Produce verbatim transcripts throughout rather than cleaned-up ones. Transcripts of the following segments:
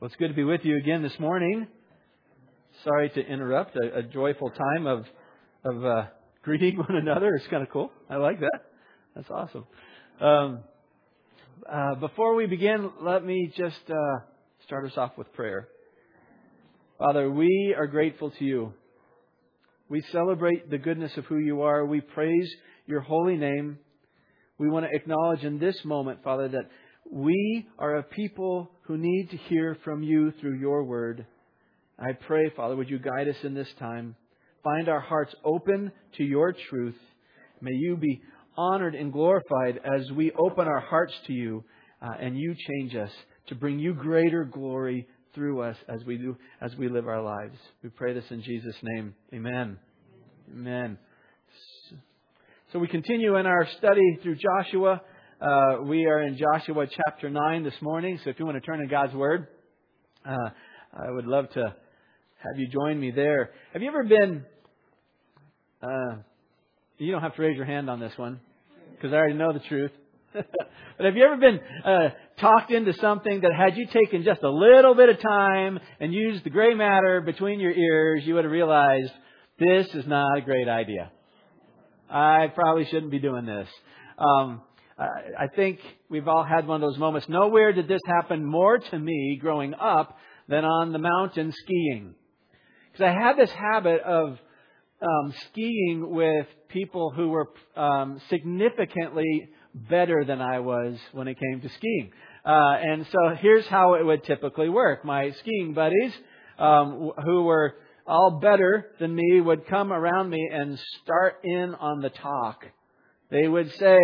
Well, it's good to be with you again this morning. Sorry to interrupt a, a joyful time of of uh, greeting one another. It's kind of cool. I like that. That's awesome. Um, uh, before we begin, let me just uh, start us off with prayer. Father, we are grateful to you. We celebrate the goodness of who you are. We praise your holy name. We want to acknowledge in this moment, Father, that we are a people who need to hear from you through your word. I pray, Father, would you guide us in this time? Find our hearts open to your truth. May you be honored and glorified as we open our hearts to you uh, and you change us to bring you greater glory through us as we do, as we live our lives. We pray this in Jesus' name. Amen. Amen. So we continue in our study through Joshua. Uh, we are in Joshua chapter nine this morning. So if you want to turn to God's Word, uh, I would love to have you join me there. Have you ever been... Uh, you don't have to raise your hand on this one, because I already know the truth. But have you ever been uh, talked into something that had you taken just a little bit of time and used the gray matter between your ears, you would have realized this is not a great idea. I probably shouldn't be doing this. Um, I think we've all had one of those moments. Nowhere did this happen more to me growing up than on the mountain skiing. Because I had this habit of um, skiing with people who were um, significantly better than I was when it came to skiing. Uh, and so here's how it would typically work. My skiing buddies, um, who were all better than me, would come around me and start in on the talk. They would say,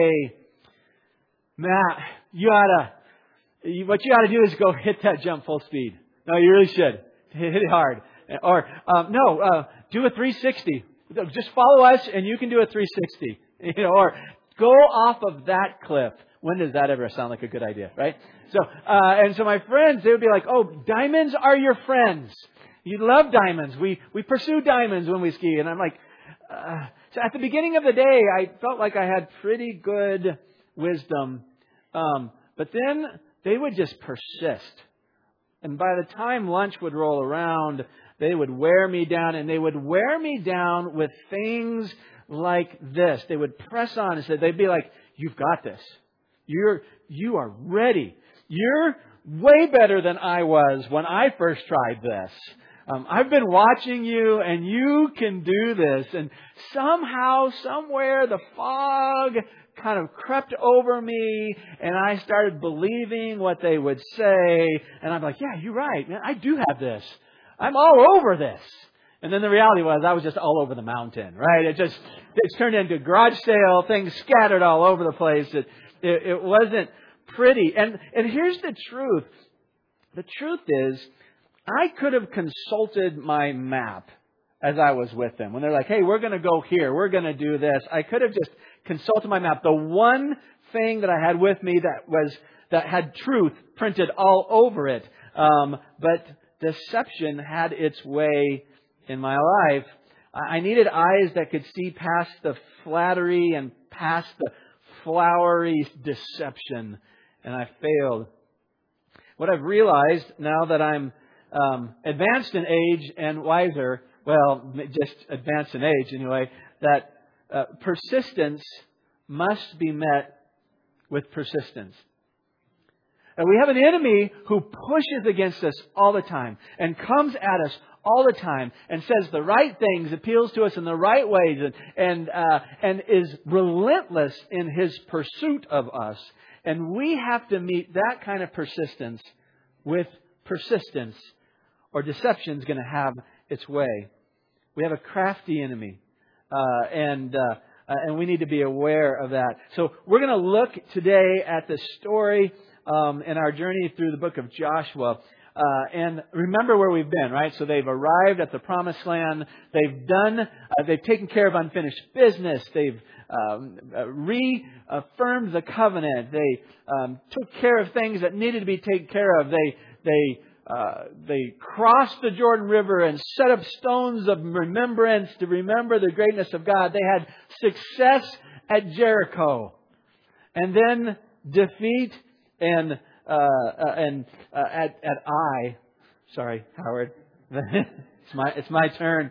Matt, you oughta, what you ought to do is go hit that jump full speed. No, you really should. Hit it hard. Or, um, no, uh, do a three sixty. Just follow us and you can do a three sixty. You know, or go off of that cliff. When does that ever sound like a good idea, right? So, uh, and so my friends, they would be like, oh, diamonds are your friends. You love diamonds. We, we pursue diamonds when we ski. And I'm like, uh, so at the beginning of the day, I felt like I had pretty good wisdom. Um, but then they would just persist. And by the time lunch would roll around, they would wear me down, and they would wear me down with things like this. They would press on and say, they'd be like, you've got this. You're, you are ready. You're way better than I was when I first tried this. Um, I've been watching you and you can do this. And somehow, somewhere, the fog kind of crept over me and I started believing what they would say. And I'm like, yeah, you're right, man. I do have this. I'm all over this. And then the reality was I was just all over the mountain, right? It just, it's turned into a garage sale, things scattered all over the place. It, it, it wasn't pretty. And, and here's the truth. The truth is, I could have consulted my map as I was with them. When they're like, hey, we're going to go here. We're going to do this. I could have just consulted my map. The one thing that I had with me that was, that had truth printed all over it. Um, but deception had its way in my life. I needed eyes that could see past the flattery and past the flowery deception. And I failed. What I've realized now that I'm um, advanced in age and wiser, well, just advanced in age anyway, that uh, persistence must be met with persistence. And we have an enemy who pushes against us all the time and comes at us all the time and says the right things, appeals to us in the right ways, and and, uh, and is relentless in his pursuit of us. And we have to meet that kind of persistence with persistence, or deception is going to have its way. We have a crafty enemy, uh, and uh, uh, and we need to be aware of that. So we're going to look today at the story um, in our journey through the book of Joshua. Uh, and remember where we've been, right? So they've arrived at the promised land. They've done, uh, they've taken care of unfinished business. They've um, uh, reaffirmed the covenant. They um, took care of things that needed to be taken care of. They, they, uh, they crossed the Jordan River and set up stones of remembrance to remember the greatness of God. They had success at Jericho, and then defeat and Uh, uh, and uh, at at Ai Sorry, Howard. It's my it's my turn.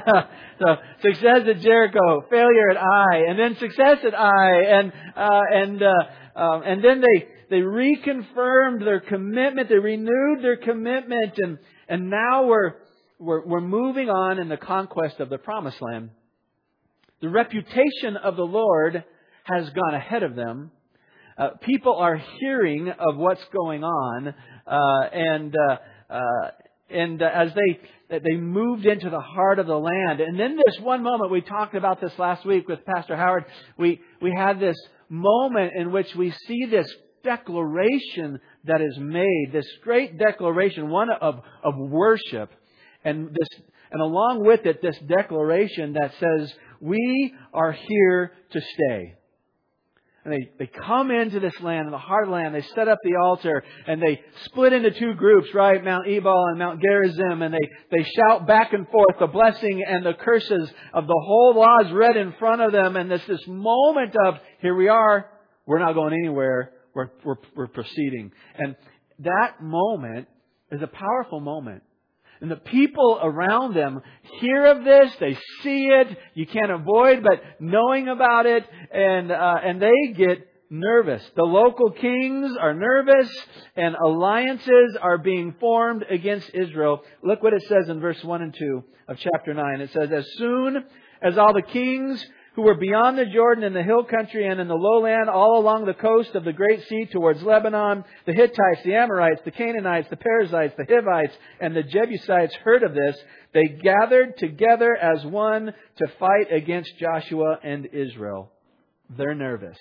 So success at Jericho, failure at Ai, and then success at Ai, and uh, and uh, um, and then they they reconfirmed their commitment. They renewed their commitment, and and now we're we're we're moving on in the conquest of the Promised Land. The reputation of the Lord has gone ahead of them. Uh, people are hearing of what's going on, uh, and uh, uh, and uh, as they they moved into the heart of the land, and then this one moment, we talked about this last week with Pastor Howard. We we had this moment in which we see this declaration that is made, this great declaration, one of of worship, and this and along with it, this declaration that says we are here to stay. And they, they come into this land, in the heart of the land, they set up the altar, and they split into two groups, right? Mount Ebal and Mount Gerizim, and they, they shout back and forth the blessing and the curses of the whole law is read in front of them, and there's this moment of, here we are, we're not going anywhere, we're, we're, we're proceeding. And that moment is a powerful moment. And the people around them hear of this, they see it, you can't avoid but knowing about it, and uh, and they get nervous. The local kings are nervous, and alliances are being formed against Israel. Look what it says in verse one and two of chapter nine. It says, as soon as all the kings who were beyond the Jordan in the hill country and in the lowland, all along the coast of the great sea towards Lebanon, the Hittites, the Amorites, the Canaanites, the Perizzites, the Hivites, and the Jebusites heard of this, they gathered together as one to fight against Joshua and Israel. They're nervous.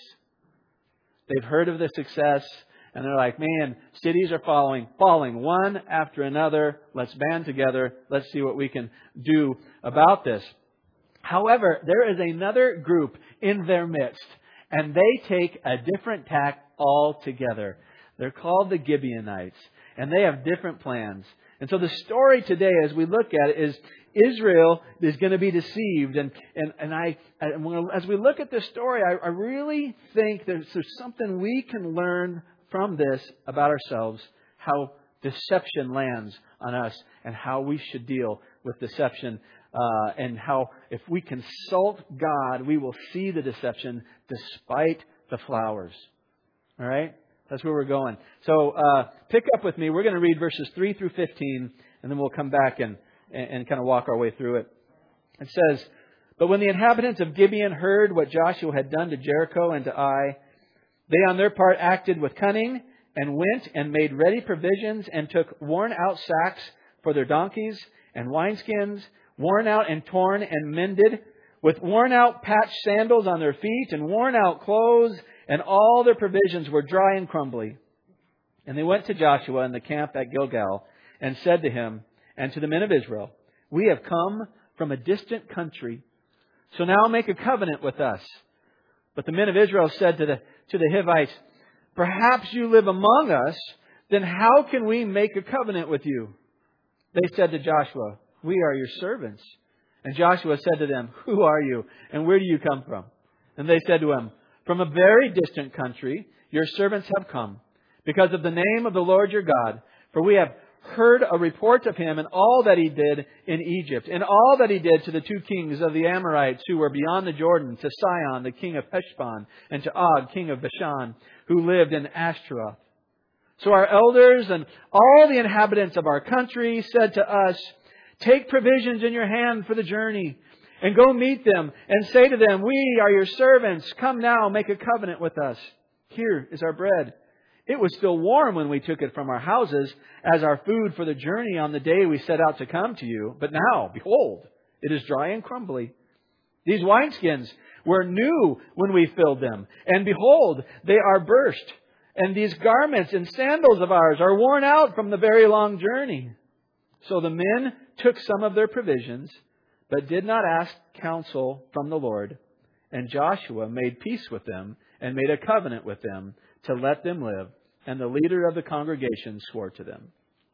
They've heard of the success, and they're like, man, cities are falling, falling one after another. Let's band together. Let's see what we can do about this. However, there is another group in their midst, and they take a different tack altogether. They're called the Gibeonites, and they have different plans. And so the story today, as we look at it, is Israel is going to be deceived. And and, and I, and as we look at this story, I, I really think there's, there's something we can learn from this about ourselves, how deception lands on us, and how we should deal with deception. Uh, and how if we consult God, we will see the deception despite the flowers. All right? That's where we're going. So uh, pick up with me. We're going to read verses three through fifteen, and then we'll come back and, and, and kind of walk our way through it. It says, but when the inhabitants of Gibeon heard what Joshua had done to Jericho and to Ai, they on their part acted with cunning and went and made ready provisions and took worn out sacks for their donkeys and wineskins, worn out and torn and mended, with worn out patched sandals on their feet and worn out clothes, and all their provisions were dry and crumbly. And they went to Joshua in the camp at Gilgal and said to him and to the men of Israel, we have come from a distant country, so now make a covenant with us. But the men of Israel said to the, to the Hivites, perhaps you live among us, then how can we make a covenant with you? They said to Joshua, we are your servants. And Joshua said to them, who are you and where do you come from? And they said to him, from a very distant country your servants have come, because of the name of the Lord your God. For we have heard a report of him and all that he did in Egypt, and all that he did to the two kings of the Amorites who were beyond the Jordan, to Sihon, the king of Heshbon, and to Og, king of Bashan, who lived in Ashtaroth. So our elders and all the inhabitants of our country said to us, take provisions in your hand for the journey, and go meet them, and say to them, we are your servants. Come now, make a covenant with us. Here is our bread. It was still warm when we took it from our houses as our food for the journey on the day we set out to come to you. But now, behold, it is dry and crumbly. These wineskins were new when we filled them, and behold, they are burst. And these garments and sandals of ours are worn out from the very long journey. So the men took some of their provisions, but did not ask counsel from the Lord. And Joshua made peace with them and made a covenant with them to let them live. And the leader of the congregation swore to them.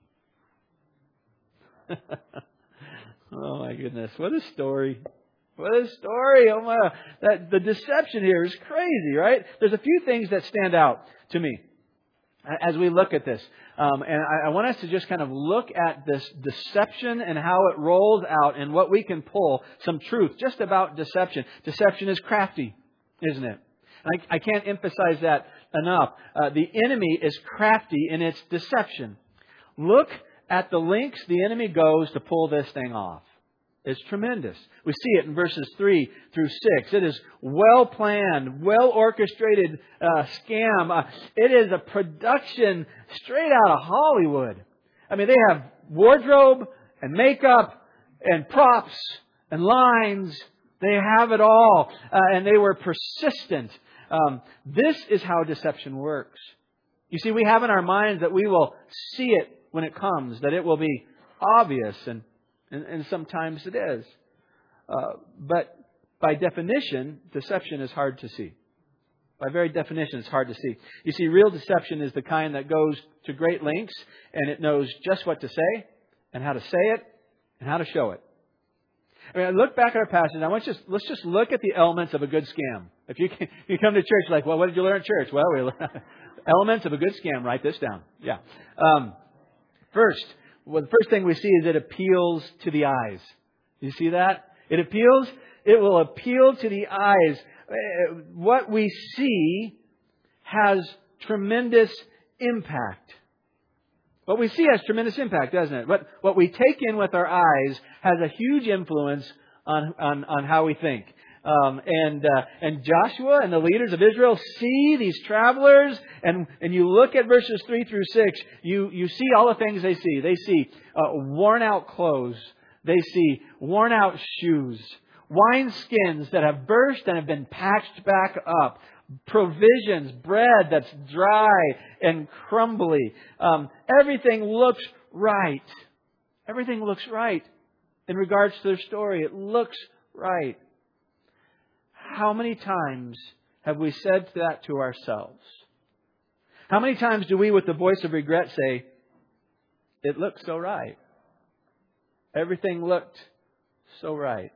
Oh my goodness. What a story. What a story. Oh my, that, the deception here is crazy, right? There's a few things that stand out to me. as we look at this. Um, and I, I want us to just kind of look at this deception and how it rolls out and what we can pull some truth just about deception. Deception is crafty, isn't it? And I, I can't emphasize that enough. Uh, the enemy is crafty in its deception. Look at the lengths the enemy goes to pull this thing off. It's tremendous. We see it in verses three through six. It is well planned, well orchestrated uh, scam. Uh, it is a production straight out of Hollywood. I mean, they have wardrobe and makeup and props and lines. They have it all. Uh, and they were persistent. Um, this is how deception works. You see, we have in our minds that we will see it when it comes, that it will be obvious, and And, and sometimes it is. Uh, but by definition, deception is hard to see. By very definition, it's hard to see. You see, real deception is the kind that goes to great lengths, and it knows just what to say, and how to say it, and how to show it. I mean, look back at our passage. I want you to, let's just look at the elements of a good scam. If you, can, you come to church like, well, what did you learn at church? Well, we learned elements of a good scam. Write this down. Yeah. Um, first, Well, the first thing we see is it appeals to the eyes. You see that? It appeals. It will appeal to the eyes. What we see has tremendous impact. What we see has tremendous impact, doesn't it? What, what we take in with our eyes has a huge influence on, on, on how we think. Um, and uh, and Joshua and the leaders of Israel see these travelers, and and you look at verses three through six, you you see all the things they see. They see uh, worn out clothes, they see worn out shoes, wine skins that have burst and have been patched back up, provisions, bread that's dry and crumbly. Um, everything looks right. Everything looks right in regards to their story. It looks right. How many times have we said that to ourselves? How many times do we, with the voice of regret, say, it looked so right. Everything looked so right.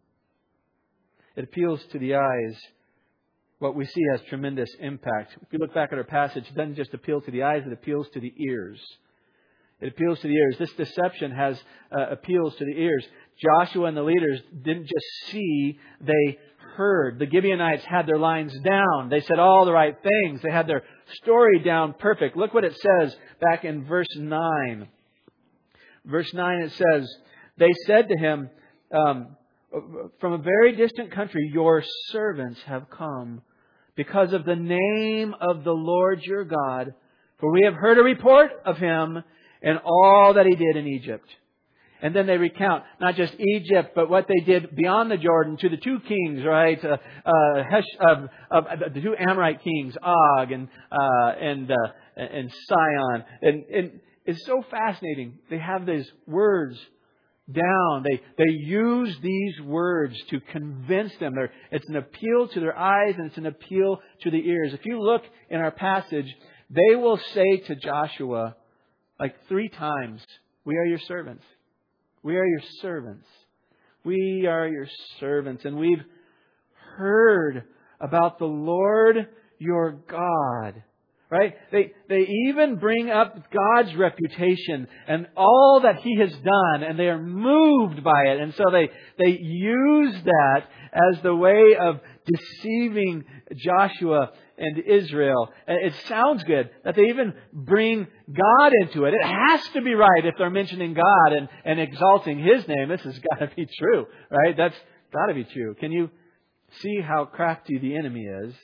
It appeals to the eyes. What we see has tremendous impact. If you look back at our passage, it doesn't just appeal to the eyes, it appeals to the ears. It appeals to the ears. This deception has uh, appeals to the ears. Joshua and the leaders didn't just see, they heard. The Gibeonites had their lines down. They said all the right things. They had their story down perfect. Look what it says back in verse nine. Verse nine, it says, they said to him, um, from a very distant country, your servants have come because of the name of the Lord your God. For we have heard a report of Him and all that He did in Egypt. And then they recount not just Egypt, but what they did beyond the Jordan to the two kings, right? Uh, uh, Hesh, uh, uh, the two Amorite kings, Og and uh, and uh, and Sihon. And, and it's so fascinating. They have these words down. They they use these words to convince them. They're, it's an appeal to their eyes and it's an appeal to the ears. If you look in our passage, they will say to Joshua like three times, "We are your servants. We are your servants. We are your servants. And we've heard about the Lord your God." Right? They they even bring up God's reputation and all that He has done, and they are moved by it. And so they, they use that as the way of deceiving Joshua and Israel. It sounds good that they even bring God into it. It has to be right if they're mentioning God and, and exalting His name. This has got to be true, right? That's got to be true. Can you see how crafty the enemy is?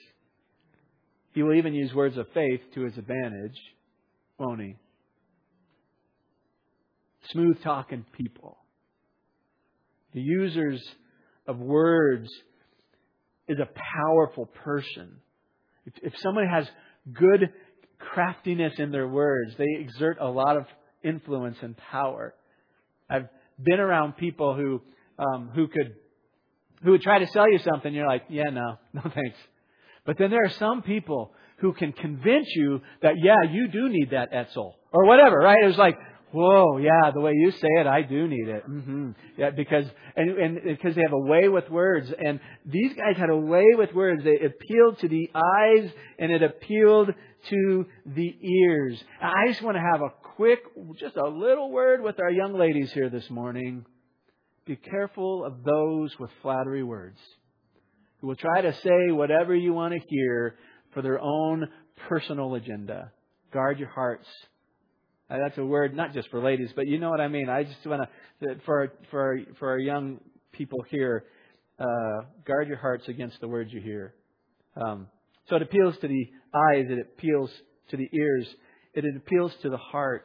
He will even use words of faith to his advantage, won't he? Smooth talking people. The users of words is a powerful person. If, if somebody has good craftiness in their words, they exert a lot of influence and power. I've been around people who um, who could who would try to sell you something. You're like, yeah, no, no thanks. But then there are some people who can convince you that, yeah, you do need that Etzel or whatever, right? It was like, Whoa, yeah, the way you say it, I do need it. Mm-hmm. Yeah, because and, and because they have a way with words, and these guys had a way with words. They appealed to the eyes, and it appealed to the ears. I just want to have a quick, just a little word with our young ladies here this morning. Be careful of those with flattery words, who will try to say whatever you want to hear for their own personal agenda. Guard your hearts. Uh, that's a word not just for ladies, but you know what I mean. I just want to, for for for our young people here, uh, guard your hearts against the words you hear. Um, so it appeals to the eyes, it appeals to the ears, it appeals to the heart.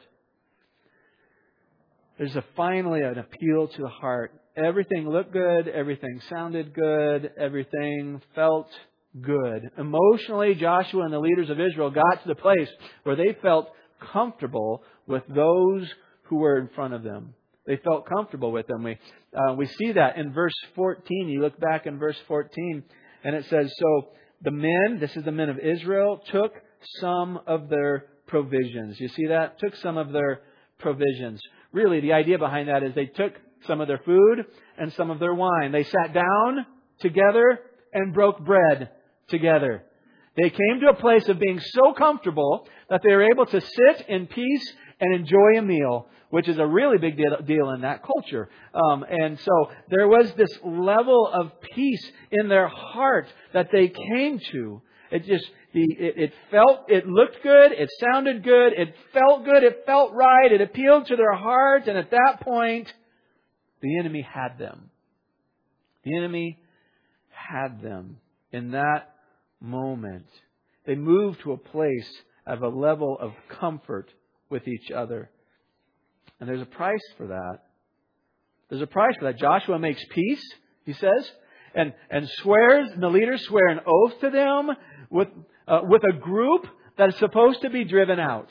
There's a finally an appeal to the heart. Everything looked good, everything sounded good, everything felt good. Emotionally, Joshua and the leaders of Israel got to the place where they felt comfortable with those who were in front of them. They felt comfortable with them. We uh, we see that in verse fourteen. You look back in verse fourteen, and it says, "So the men, this is the men of Israel, took some of their provisions." You see that? Took some of their provisions. Really, the idea behind that is they took some of their food and some of their wine. They sat down together and broke bread together. They came to a place of being so comfortable that they were able to sit in peace and enjoy a meal, which is a really big deal in that culture. Um, and so there was this level of peace in their heart that they came to. It just, it, it felt, it looked good, it sounded good, it felt good, it felt right, it appealed to their heart, and at that point, the enemy had them. The enemy had them in that moment. They moved to a place of a level of comfort with each other. And there's a price for that. There's a price for that. Joshua makes peace, he says, and, and swears, and the leaders swear an oath to them with, uh, with a group that is supposed to be driven out.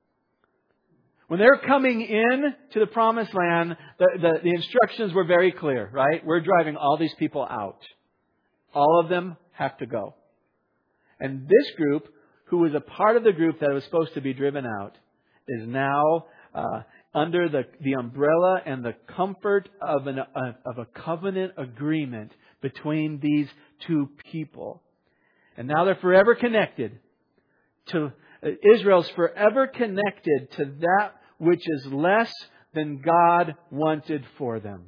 When they're coming in to the promised land, the, the, the instructions were very clear, right? We're driving all these people out. All of them have to go. And this group, who was a part of the group that was supposed to be driven out, is now uh, under the, the umbrella and the comfort of, an, uh, of a covenant agreement between these two people. And now they're forever connected to uh, Israel's forever connected to that which is less than God wanted for them.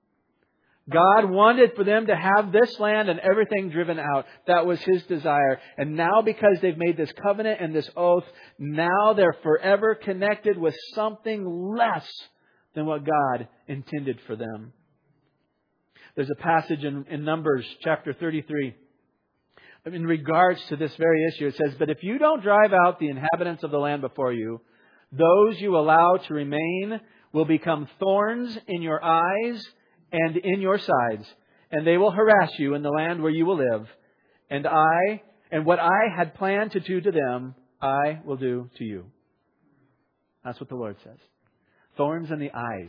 God wanted for them to have this land and everything driven out. That was His desire. And now because they've made this covenant and this oath, now they're forever connected with something less than what God intended for them. There's a passage in, in Numbers chapter thirty-three in regards to this very issue. It says, "But if you don't drive out the inhabitants of the land before you, those you allow to remain will become thorns in your eyes and in your sides, and they will harass you in the land where you will live. And I, and what I had planned to do to them, I will do to you." That's what the Lord says. Thorns in the eyes.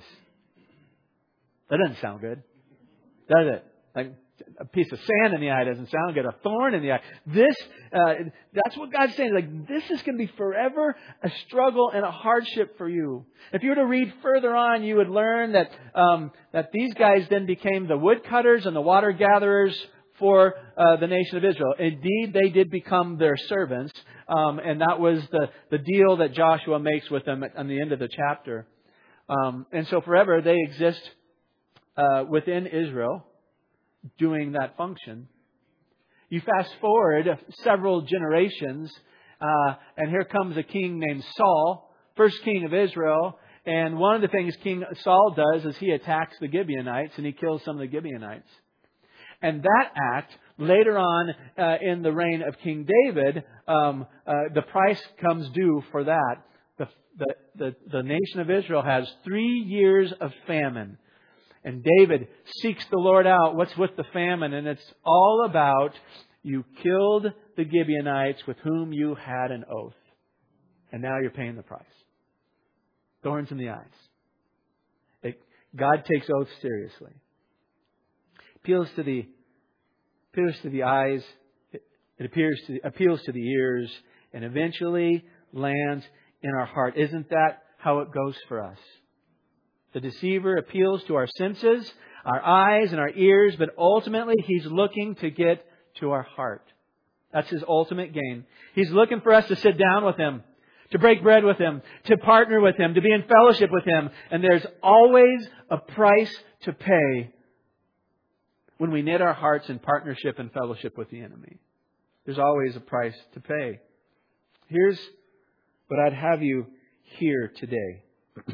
That doesn't sound good, does it? Like a piece of sand in the eye doesn't sound good. A thorn in the eye. This, uh, that's what God's saying. Like, this is going to be forever a struggle and a hardship for you. If you were to read further on, you would learn that um, that these guys then became the woodcutters and the water gatherers for uh, the nation of Israel. Indeed, they did become their servants, um, and that was the the deal that Joshua makes with them at, on the end of the chapter. Um, and so forever they exist uh, within Israel, doing that function. You fast forward several generations, uh, and here comes a king named Saul, first king of Israel. And one of the things King Saul does is he attacks the Gibeonites, and he kills some of the Gibeonites. And that act, later on uh, in the reign of King David, um, uh, the price comes due for that. The, the, the, the nation of Israel has three years of famine. And David seeks the Lord out. What's with the famine? And it's all about, you killed the Gibeonites with whom you had an oath. And now you're paying the price. Thorns in the eyes. It, God takes oaths seriously. Appeals to the, appeals to the eyes. It, it appears to, appeals to the ears. And eventually lands in our heart. Isn't that how it goes for us. The deceiver appeals to our senses, our eyes and our ears, but ultimately he's looking to get to our heart. That's his ultimate gain. He's looking for us to sit down with him, to break bread with him, to partner with him, to be in fellowship with him. And there's always a price to pay when we knit our hearts in partnership and fellowship with the enemy. There's always a price to pay. Here's what I'd have you hear today.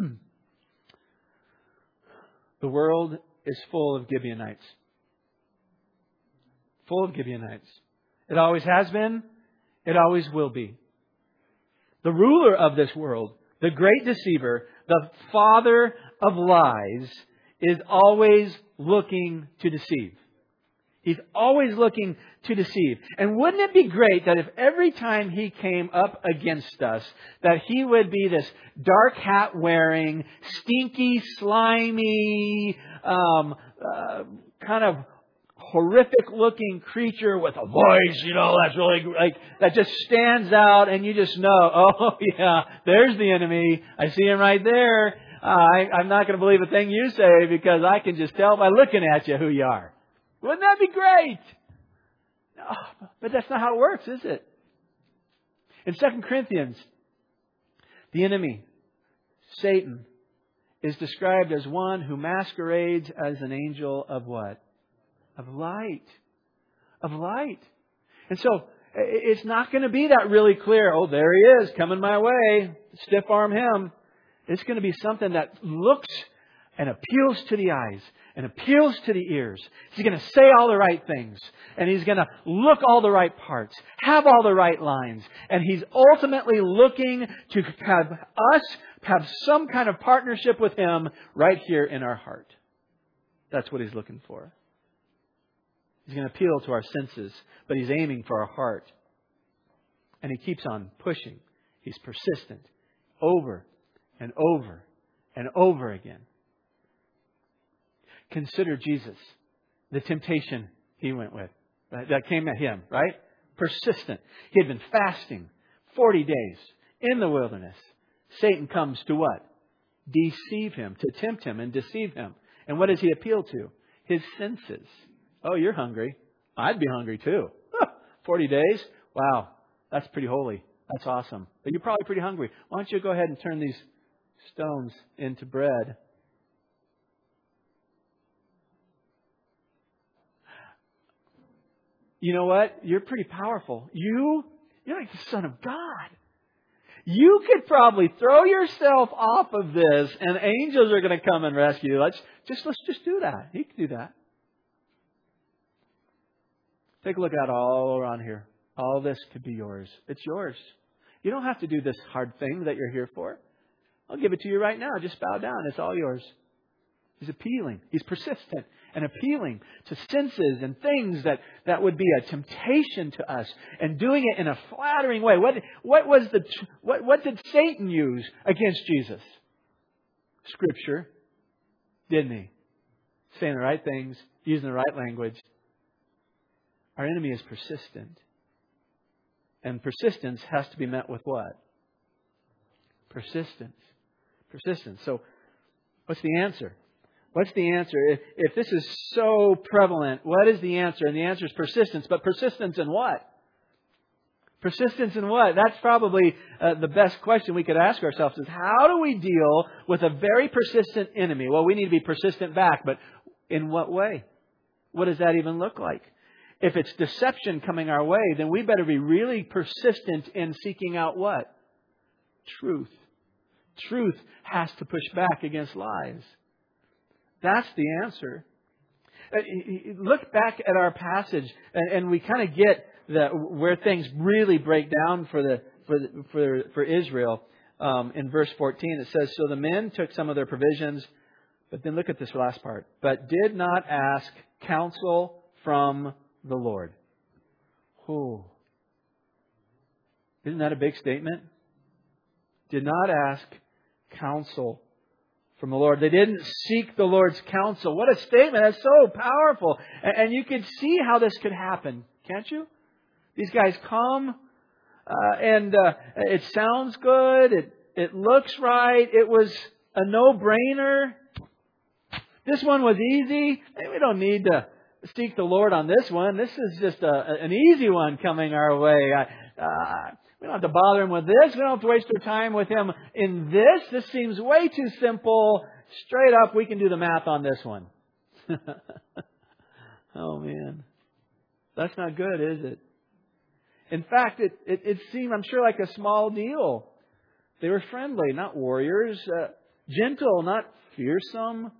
The world is full of Gibeonites. Full of Gibeonites. It always has been. It always will be. The ruler of this world, the great deceiver, the father of lies, is always looking to deceive. He's always looking to deceive. And wouldn't it be great that if every time he came up against us, that he would be this dark hat wearing, stinky, slimy, um, uh, kind of horrific looking creature with a voice, you know, that's really like, that just stands out and you just know, oh yeah, there's the enemy. I see him right there. Uh, I, I'm not going to believe a thing you say because I can just tell by looking at you who you are. Wouldn't that be great? No, but that's not how it works, is it? In Second Corinthians, the enemy, Satan, is described as one who masquerades as an angel of what? Of light. Of light. And so, it's not going to be that really clear, oh, there he is, coming my way, stiff arm him. It's going to be something that looks and appeals to the eyes and appeals to the ears. He's going to say all the right things. And he's going to look all the right parts. Have all the right lines. And he's ultimately looking to have us have some kind of partnership with him right here in our heart. That's what he's looking for. He's going to appeal to our senses, but he's aiming for our heart. And he keeps on pushing. He's persistent. Over and over and over again. Consider Jesus, the temptation he went with, right? That came at him, right? Persistent. He had been fasting forty days in the wilderness. Satan comes to what? Deceive him, to tempt him and deceive him. And what does he appeal to? His senses. Oh, you're hungry. I'd be hungry too. forty days? Wow, that's pretty holy. That's awesome. But you're probably pretty hungry. Why don't you go ahead and turn these stones into bread? You know what? You're pretty powerful. You, you're like the Son of God. You could probably throw yourself off of this and angels are going to come and rescue you. Let's just, let's just do that. He could do that. Take a look out all around here. All this could be yours. It's yours. You don't have to do this hard thing that you're here for. I'll give it to you right now. Just bow down. It's all yours. He's appealing. He's persistent and appealing to senses and things that, that would be a temptation to us, and doing it in a flattering way. What, what was the what, what did Satan use against Jesus? Scripture, didn't he? Saying the right things, using the right language. Our enemy is persistent. And persistence has to be met with what? Persistence. Persistence. So, what's the answer? What's the answer? If, if this is so prevalent, what is the answer? And the answer is persistence. But persistence in what? Persistence in what? That's probably uh, the best question we could ask ourselves is, how do we deal with a very persistent enemy? Well, we need to be persistent back, but in what way? What does that even look like? If it's deception coming our way, then we better be really persistent in seeking out what? Truth. Truth has to push back against lies. That's the answer. Look back at our passage, and we kind of get the, where things really break down for the for the, for, for Israel. Um, in verse fourteen, it says, "So the men took some of their provisions," but then look at this last part. "But did not ask counsel from the Lord." Oh, isn't that a big statement? Did not ask counsel from the Lord. They didn't seek the Lord's counsel. What a statement. That's so powerful. And, and you can see how this could happen, can't you? These guys come uh, and uh, it sounds good. It It looks right. It was a no-brainer. This one was easy. We don't need to seek the Lord on this one. This is just a, an easy one coming our way. Uh, we don't have to bother Him with this. We don't have to waste our time with Him in this. This seems way too simple. Straight up, we can do the math on this one. Oh, man. That's not good, is it? In fact, it, it, it seemed, I'm sure, like a small deal. They were friendly, not warriors. Uh, gentle, not fearsome.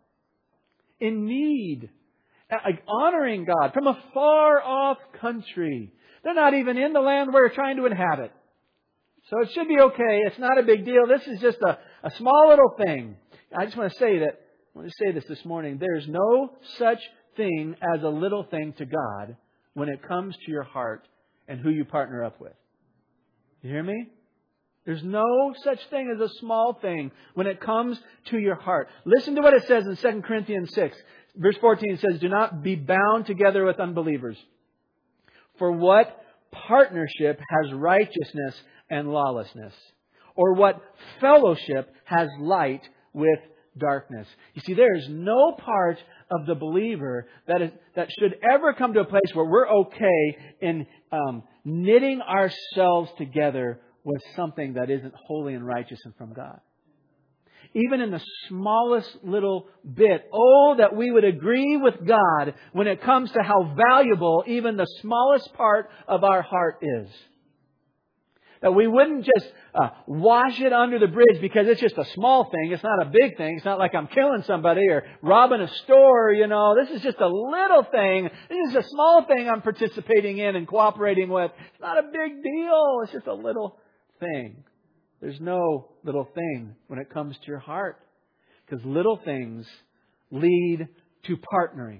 In need. Like honoring God from a far off country. They're not even in the land we're trying to inhabit. So it should be okay. It's not a big deal. This is just a, a small little thing. I just want to say that, I want to say this this morning. There's no such thing as a little thing to God when it comes to your heart and who you partner up with. You hear me? There's no such thing as a small thing when it comes to your heart. Listen to what it says in Second Corinthians six. Verse fourteen says, do not be bound together with unbelievers. For what partnership has righteousness and lawlessness? Or what fellowship has light with darkness? You see, there is no part of the believer that is that should ever come to a place where we're okay in um, knitting ourselves together with something that isn't holy and righteous and from God. Even in the smallest little bit, oh, that we would agree with God when it comes to how valuable even the smallest part of our heart is. That we wouldn't just uh, wash it under the bridge because it's just a small thing. It's not a big thing. It's not like I'm killing somebody or robbing a store, you know. This is just a little thing. This is a small thing I'm participating in and cooperating with. It's not a big deal. It's just a little thing. There's no little thing when it comes to your heart. Because little things lead to partnering.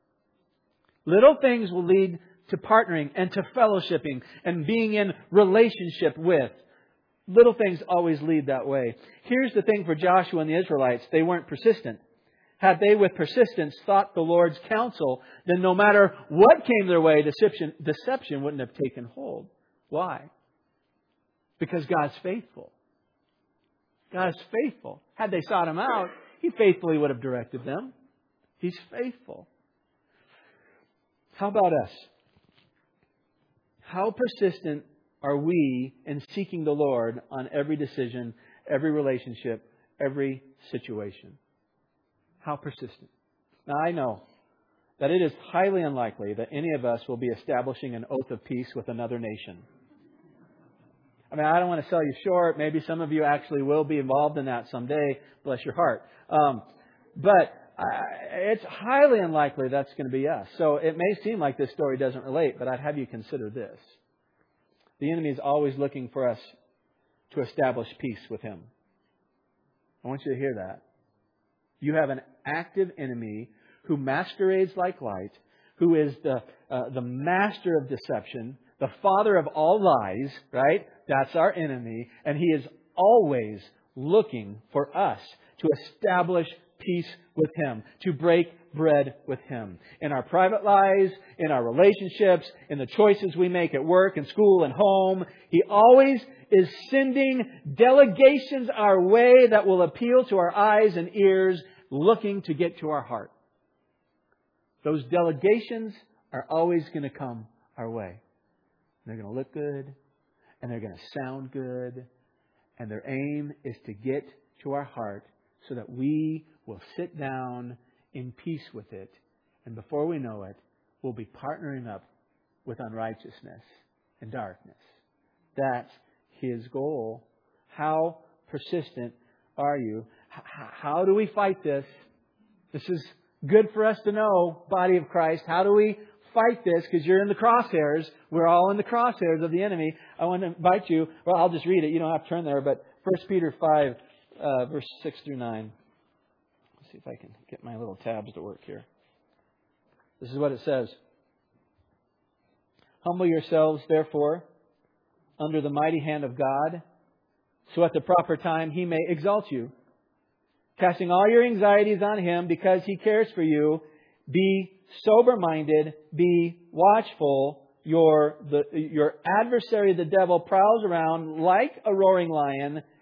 Little things will lead to partnering and to fellowshipping and being in relationship with. Little things always lead that way. Here's the thing for Joshua and the Israelites. They weren't persistent. Had they with persistence sought the Lord's counsel, then no matter what came their way, deception, deception wouldn't have taken hold. Why? Because God's faithful. God is faithful. Had they sought Him out, He faithfully would have directed them. He's faithful. How about us? How persistent are we in seeking the Lord on every decision, every relationship, every situation? How persistent? Now, I know that it is highly unlikely that any of us will be establishing an oath of peace with another nation. I mean, I don't want to sell you short. Maybe some of you actually will be involved in that someday. Bless your heart. Um, but uh, it's highly unlikely that's going to be us. So it may seem like this story doesn't relate, but I'd have you consider this. The enemy is always looking for us to establish peace with him. I want you to hear that. You have an active enemy who masquerades like light, who is the uh, the master of deception, the father of all lies, right? That's our enemy. And he is always looking for us to establish peace with him, to break bread with him. In our private lives, in our relationships, in the choices we make at work and school and home, he always is sending delegations our way that will appeal to our eyes and ears, looking to get to our heart. Those delegations are always going to come our way. They're going to look good, and they're going to sound good, and their aim is to get to our heart so that we will sit down in peace with it, and before we know it, we'll be partnering up with unrighteousness and darkness. That's his goal. How persistent are you? H- how do we fight this? This is good for us to know, body of Christ. How do we fight this? Because you're in the crosshairs. We're all in the crosshairs of the enemy. I want to invite you. Well, I'll just read it. You don't have to turn there. But First Peter five, uh, verse six through nine. Let's see if I can get my little tabs to work here. This is what it says. Humble yourselves, therefore, under the mighty hand of God, so at the proper time He may exalt you, casting all your anxieties on Him because He cares for you. Be sober-minded, be watchful. Your, the, your adversary, the devil, prowls around like a roaring lion,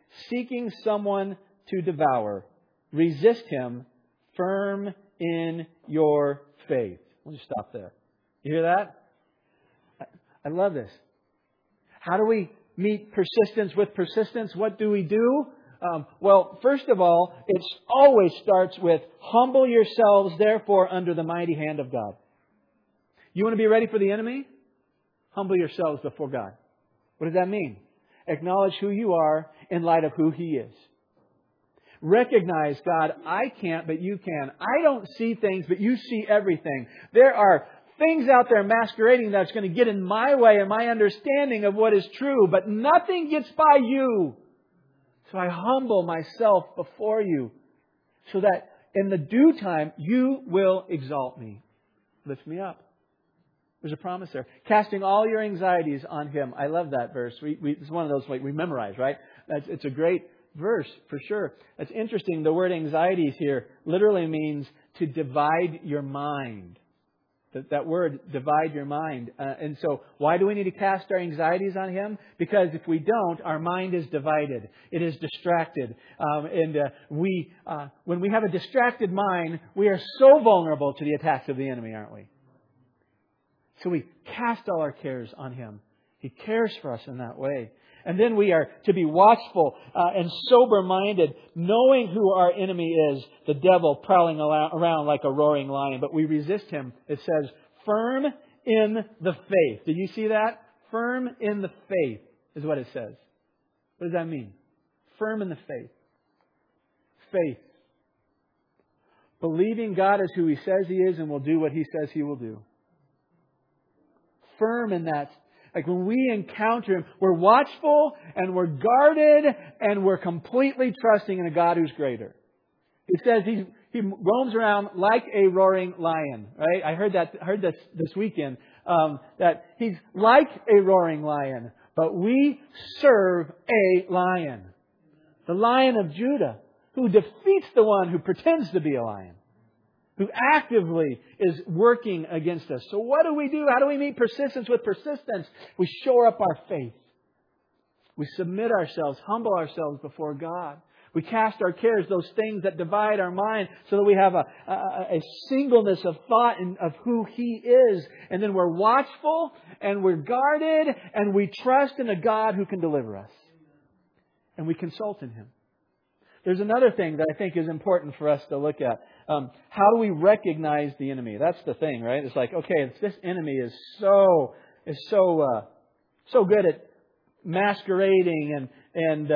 seeking someone to devour. Resist him, firm in your faith. We'll just stop there. You hear that? I, I love this. How do we meet persistence with persistence? What do we do? Um, well, first of all, it always starts with humble yourselves, therefore, under the mighty hand of God. You want to be ready for the enemy? Humble yourselves before God. What does that mean? Acknowledge who you are in light of who He is. Recognize, God, I can't, but you can. I don't see things, but you see everything. There are things out there masquerading that's going to get in my way and my understanding of what is true, but nothing gets by you. So I humble myself before you so that in the due time you will exalt me. Lift me up. There's a promise there. Casting all your anxieties on Him. I love that verse. We, we, it's one of those like we memorize, right? That's, it's a great verse for sure. It's interesting. The word anxieties here literally means to divide your mind. That, that word, divide your mind. Uh, and so why do we need to cast our anxieties on Him? Because if we don't, our mind is divided. It is distracted. Um, and uh, we, uh, when we have a distracted mind, we are so vulnerable to the attacks of the enemy, aren't we? So we cast all our cares on Him. He cares for us in that way. And then we are to be watchful uh, and sober-minded, knowing who our enemy is, the devil prowling around like a roaring lion. But we resist him. It says, firm in the faith. Did you see that? Firm in the faith is what it says. What does that mean? Firm in the faith. Faith. Believing God is who He says He is and will do what He says He will do. Firm in that. Like when we encounter Him, we're watchful and we're guarded and we're completely trusting in a God who's greater. It says He He roams around like a roaring lion. Right? I heard that heard this this weekend um, that He's like a roaring lion, but we serve a lion, the Lion of Judah, who defeats the one who pretends to be a lion, who actively is working against us. So what do we do? How do we meet persistence with persistence? We shore up our faith. We submit ourselves, humble ourselves before God. We cast our cares, those things that divide our mind, so that we have a, a, a singleness of thought and of who He is. And then we're watchful and we're guarded and we trust in a God who can deliver us. And we consult in Him. There's another thing that I think is important for us to look at. Um, how do we recognize the enemy? That's the thing, right? It's like, okay, this enemy is so is so uh, so good at masquerading and and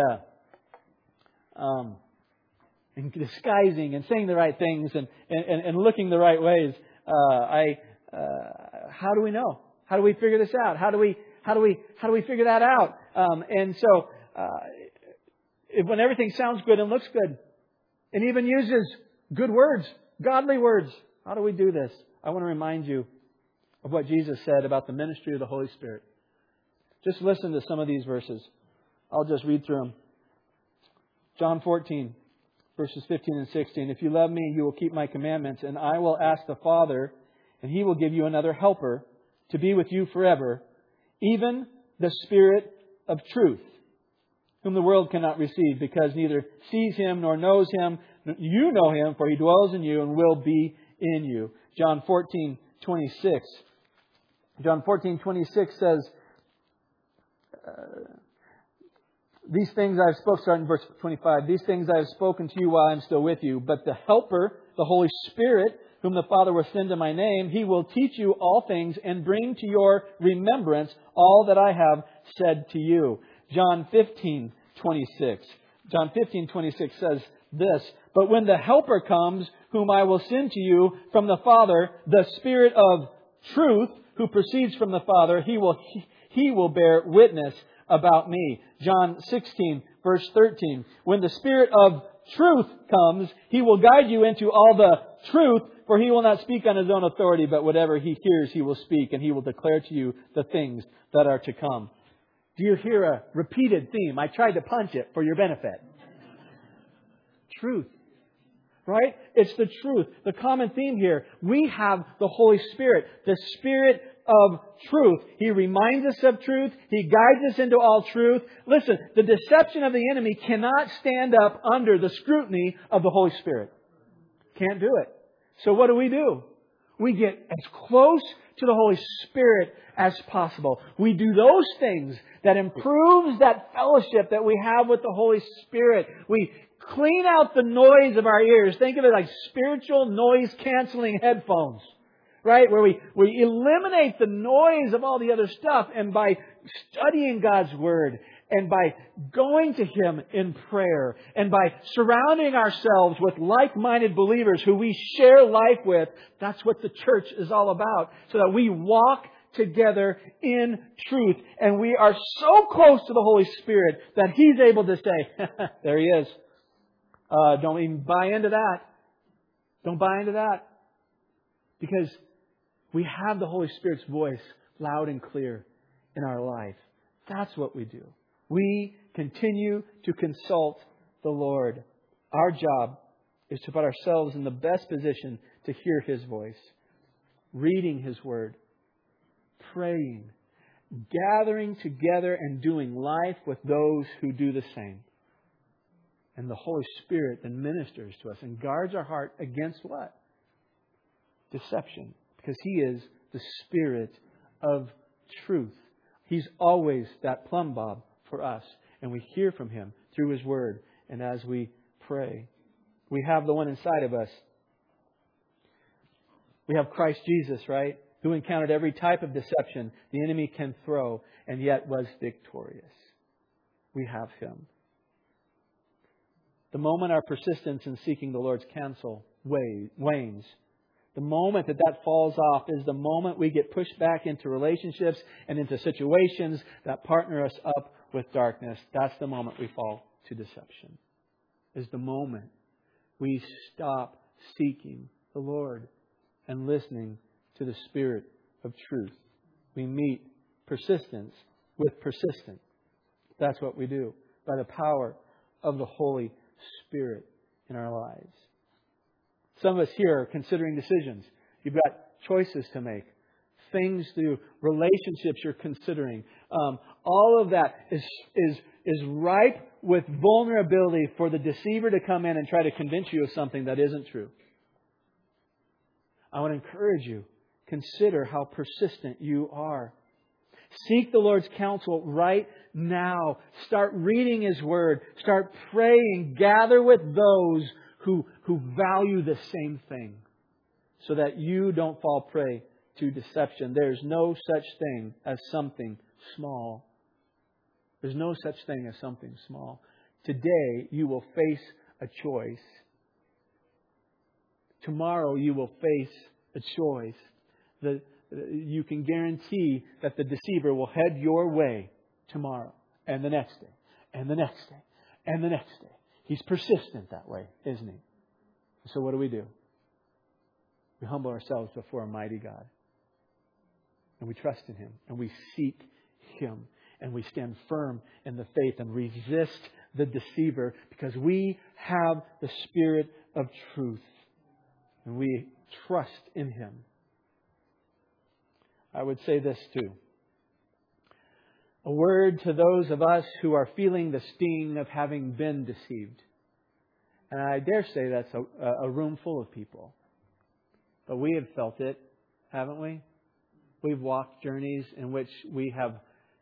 uh, um, and disguising and saying the right things and and, and looking the right ways. Uh, I uh, how do we know? How do we figure this out? How do we how do we how do we figure that out? Um, and so. Uh, When everything sounds good and looks good, and even uses good words, godly words, how do we do this? I want to remind you of what Jesus said about the ministry of the Holy Spirit. Just listen to some of these verses. I'll just read through them. John fourteen, verses fifteen and sixteen. If you love me, you will keep my commandments, and I will ask the Father, and He will give you another helper to be with you forever, even the Spirit of truth, whom the world cannot receive, because neither sees Him nor knows Him. You know Him, for He dwells in you and will be in you. John fourteen twenty-six. John fourteen twenty-six says, uh, These things I have spoken, starting in verse twenty-five, These things I have spoken to you while I am still with you. But the Helper, the Holy Spirit, whom the Father will send in my name, He will teach you all things and bring to your remembrance all that I have said to you. John fifteen twenty-six. John fifteen twenty-six says this, But when the Helper comes, whom I will send to you from the Father, the Spirit of truth, who proceeds from the Father, He will He will bear witness about me. John sixteen, verse thirteen. When the Spirit of truth comes, He will guide you into all the truth, for He will not speak on His own authority, but whatever He hears, He will speak, and He will declare to you the things that are to come. Do you hear a repeated theme? I tried to punch it for your benefit. Truth. Right? It's the truth. The common theme here. We have the Holy Spirit. The Spirit of truth. He reminds us of truth. He guides us into all truth. Listen, the deception of the enemy cannot stand up under the scrutiny of the Holy Spirit. Can't do it. So what do we do? We get as close to the Holy Spirit as possible. We do those things that improves that fellowship that we have with the Holy Spirit. We clean out the noise of our ears. Think of it like spiritual noise canceling headphones. Right? Where we, we eliminate the noise of all the other stuff. And by studying God's Word, and by going to Him in prayer, and by surrounding ourselves with like-minded believers who we share life with, that's what the church is all about. So that we walk together in truth. And we are so close to the Holy Spirit that He's able to say, there He is. Uh, don't even buy into that. Don't buy into that. Because we have the Holy Spirit's voice loud and clear in our life. That's what we do. We continue to consult the Lord. Our job is to put ourselves in the best position to hear His voice, reading His Word, praying, gathering together and doing life with those who do the same. And the Holy Spirit then ministers to us and guards our heart against what? Deception. Because He is the Spirit of truth. He's always that plumb bob for us. And we hear from Him through His Word and as we pray. We have the one inside of us. We have Christ Jesus, right? Who encountered every type of deception the enemy can throw and yet was victorious. We have Him. The moment our persistence in seeking the Lord's counsel wanes, the moment that that falls off is the moment we get pushed back into relationships and into situations that partner us up with darkness. That's the moment we fall to deception. Is the moment we stop seeking the Lord and listening to the Spirit of truth. We meet persistence with persistence. That's what we do by the power of the Holy Spirit in our lives. Some of us here are considering decisions. You've got choices to make. Things through relationships you're considering. Um, all of that is, is, is ripe with vulnerability for the deceiver to come in and try to convince you of something that isn't true. I want to encourage you. Consider how persistent you are. Seek the Lord's counsel right now. Start reading His Word. Start praying. Gather with those who, who value the same thing so that you don't fall prey to deception. There's no such thing as something small. There's no such thing as something small. Today you will face a choice. Tomorrow you will face a choice. The, you can guarantee that the deceiver will head your way tomorrow and the next day and the next day and the next day. He's persistent that way, isn't he? So what do we do? We humble ourselves before a mighty God. And we trust in Him. And we seek Him. And we stand firm in the faith and resist the deceiver because we have the Spirit of truth. And we trust in Him. I would say this too. A word to those of us who are feeling the sting of having been deceived. And I dare say that's a, a room full of people. But we have felt it, haven't we? We've walked journeys in which we have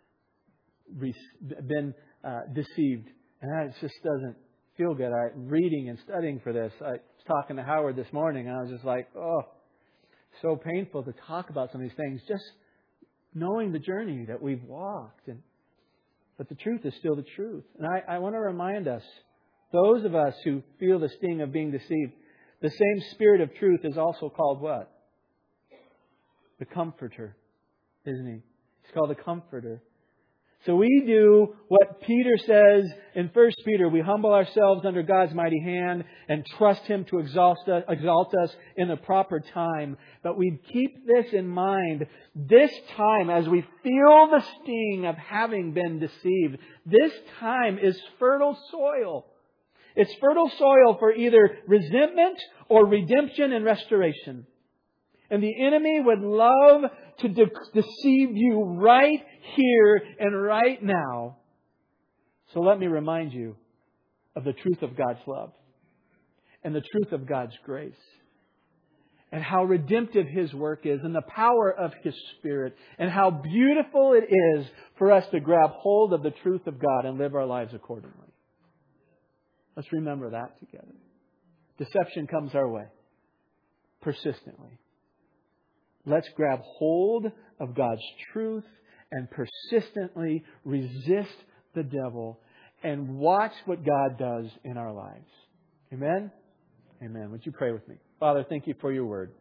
been uh, deceived. And that just doesn't feel good. I, reading and studying for this, I was talking to Howard this morning and I was just like, oh, so painful to talk about some of these things. Just knowing the journey that we've walked. And, but the truth is still the truth. And I, I want to remind us, those of us who feel the sting of being deceived, the same Spirit of truth is also called what? The Comforter, isn't He? He's called the Comforter. So we do what Peter says in First Peter. We humble ourselves under God's mighty hand and trust Him to exalt us, exalt us in the proper time. But we keep this in mind. This time, as we feel the sting of having been deceived, this time is fertile soil. It's fertile soil for either resentment or redemption and restoration. And the enemy would love to de- deceive you right here and right now. So let me remind you of the truth of God's love and the truth of God's grace and how redemptive His work is and the power of His Spirit and how beautiful it is for us to grab hold of the truth of God and live our lives accordingly. Let's remember that together. Deception comes our way persistently. Let's grab hold of God's truth and persistently resist the devil and watch what God does in our lives. Amen? Amen. Would you pray with me? Father, thank you for your word.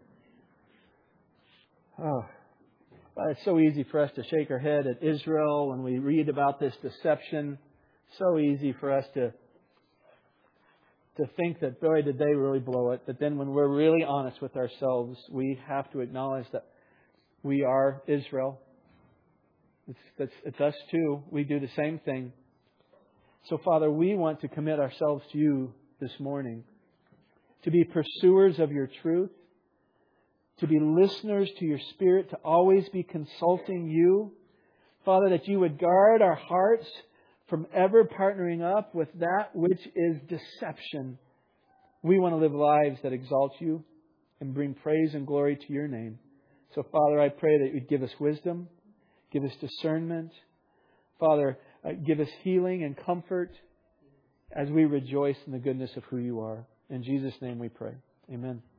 Oh, it's so easy for us to shake our head at Israel when we read about this deception. So easy for us to to think that, boy, did they really blow it. But then when we're really honest with ourselves, we have to acknowledge that we are Israel. It's, it's, it's us too. We do the same thing. So, Father, we want to commit ourselves to you this morning, to be pursuers of your truth, to be listeners to your Spirit, to always be consulting you. Father, that you would guard our hearts from ever partnering up with that which is deception. We want to live lives that exalt you and bring praise and glory to your name. So, Father, I pray that you'd give us wisdom, give us discernment. Father, uh, give us healing and comfort as we rejoice in the goodness of who you are. In Jesus' name we pray. Amen.